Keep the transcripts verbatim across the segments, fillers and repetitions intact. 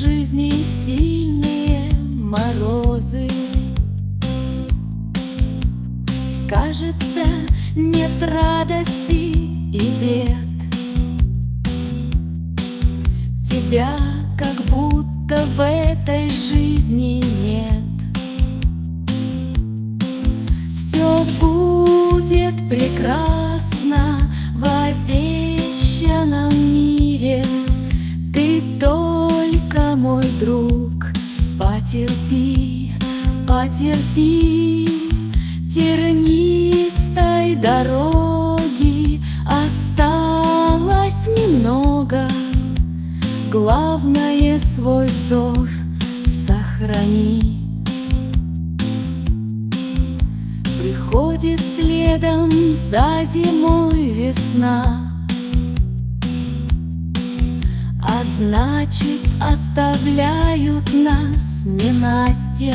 жизни сильные морозы. Кажется, нет радости и бед. Тебя как будто в этой жизни нет. Все будет прекрасно в обещанном мире. Ты только, мой друг, потерпи, потерпи. Тернистой дороги осталось немного. Главное, свой взор сохрани. Приходит следом за зимой весна, а значит, оставляют нас ненастья.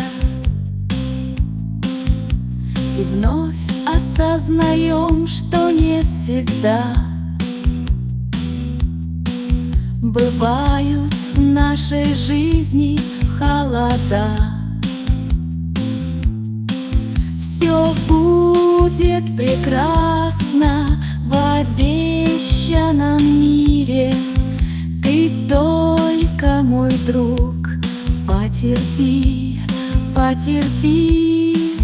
И вновь осознаем, что не всегда бывают в нашей жизни холода. Все будет прекрасно в обещанном мире. Ты только, мой друг, потерпи, потерпи.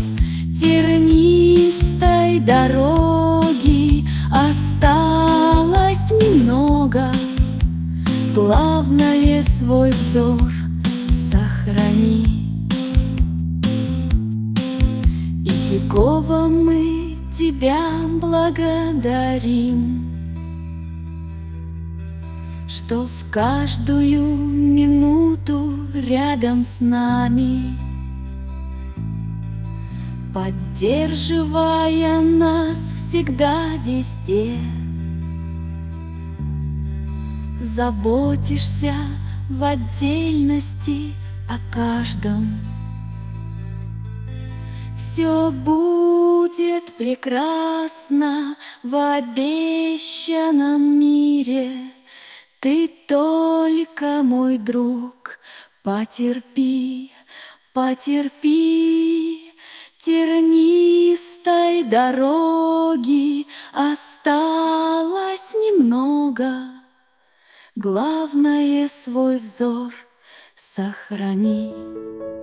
Тернистой дороги осталось немного. Главное, свой взор сохрани. И Иегова, мы тебя благодарим, что в каждую минуту рядом с нами, поддерживая нас всегда везде. Заботишься в отдельности о каждом. Все будет прекрасно в обещанном мире. Ты только, мой друг, потерпи, потерпи. Тернистой дороги осталось немного. Главное, свой взор сохрани.